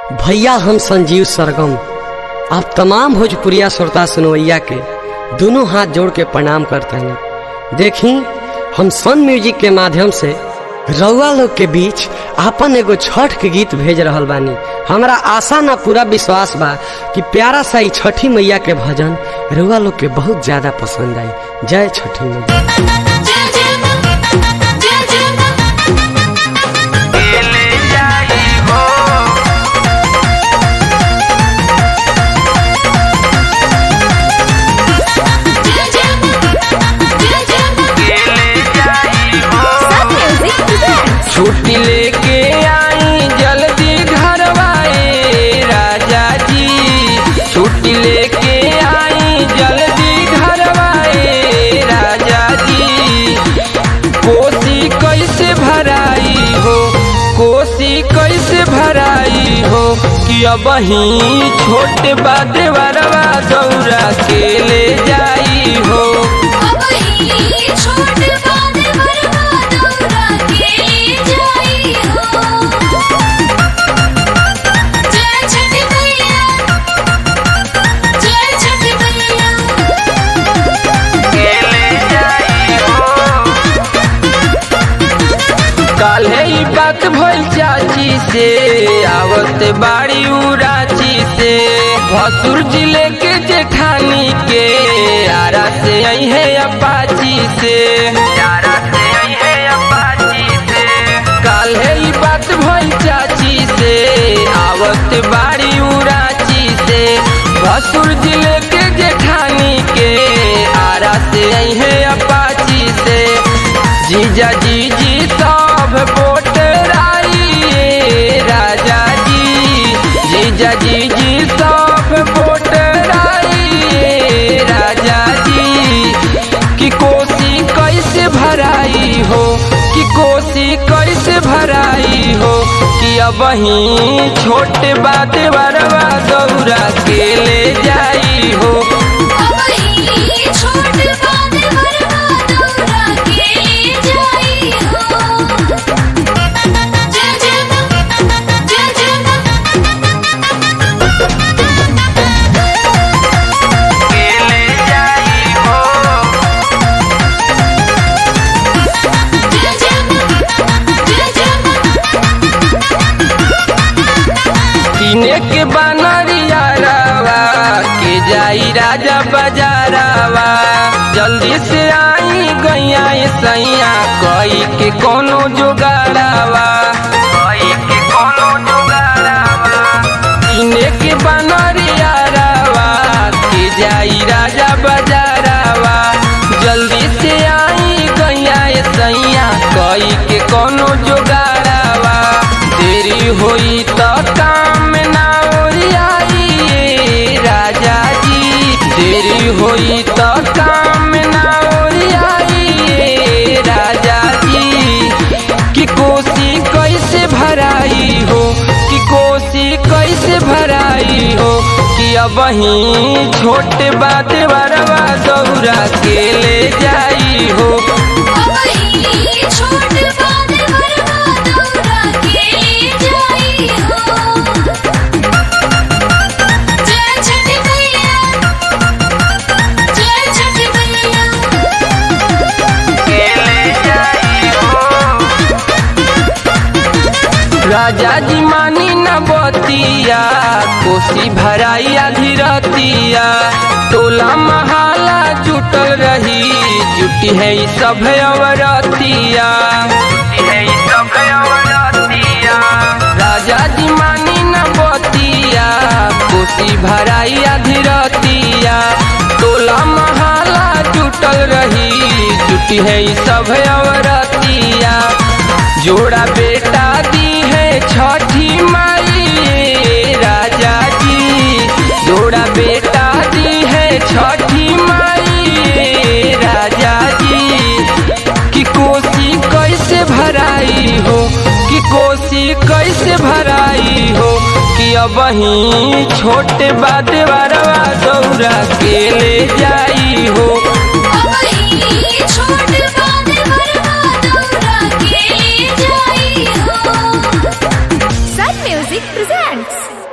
भैया हम संजीव सरगम आप तमाम भोजपुरिया श्रोता सुनवैया के दोनों हाथ जोड़ के प्रणाम करते हैं। देखी हम सन म्यूजिक के माध्यम से रउआ लोग के बीच आपन एगो छठ के गीत भेज रहल बानी। हमरा आशा ना पूरा विश्वास बा कि प्यारा सा ई छठी मैया के भजन रउआ लोग के बहुत ज्यादा पसंद आई। जय छठी मैया। छुट्टी लेके आई जल्दी घरवाए राजा जी, छुट्टी लेके आई जल्दी घरवाए राजा जी। कोसी कैसे भराई हो, कोसी कैसे भराई हो कि अब ही छोटे बादे वरवा दौरा के ले जाई हो। काल्हे ही बात भइल चाची से, आवत बाड़ी उराची से, भसुर जिले के जेठानी के आरा से आई है अपाची से, आरा से आई है अपाची से। काल्हे ही बात भइल चाची से, आवत बाड़ी उराची से, भसुर जिले के जेठानी के आरा से आई है अपाची से। जीजा जीजी सब बोटराई राजा जी, जीजा जीजी सब बोटराई राजा जी। कि कोसी कैसे भराई हो, कि कोसी कैसे भराई हो कि अब ही छोटे बाते वरवा दौरा के ले जाई हो। के बनरिया रावा के जाई राजा बाजारावा, जल्दी से आई गैया सैया कई के कोनो जुगाड़ावा, कई के कोनो जुगाड़ावा। इने के बनरिया रावा के जाई राजा बाजारावा, जल्दी से आई गैया सैया कई के कोनो जुगाड़ावा। देरी होई तो काम होई तो काम ना ओरियाई राजा जी। कि कोसी कैसे भराई हो, कि कोसी कैसे भराई हो कि अब ही छोटे बाते वरवा दौरा के ले जाई हो। राजा जी मानी न बतिया, कोसी भराई आधी रतिया, टोला महाला जुटल रही, जुटी है सब अवरतिया, राजा जी मानी न बतिया, कोसी भराई आधी रतिया, टोला महाला जुटल रही, जुटी है सब अवरतिया। जोड़ा बेटा दी है छठी माई राजा जी, जोड़ा बेटा दी है छठी माई राजा जी। कि कोसी कैसे भराई हो, कि कोसी कैसे भराई हो कि अब ही छोटे बाते वरवा दौरा के ले जाई हो। Music presents